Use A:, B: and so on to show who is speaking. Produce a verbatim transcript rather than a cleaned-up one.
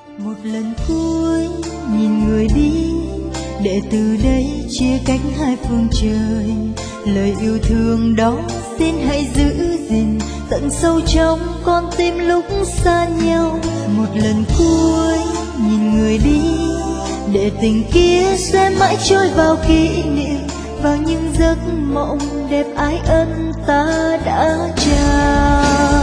A: Một lần cuối nhìn người đi, để từ đây chia cách hai phương trời. Lời yêu thương đó xin hãy giữ gìn tận sâu trong con tim lúc xa nhau. Một lần cuối nhìn người đi, để tình kia sẽ mãi trôi vào kỷ niệm, vào những giấc mộng đẹp ái ân ta đã trao.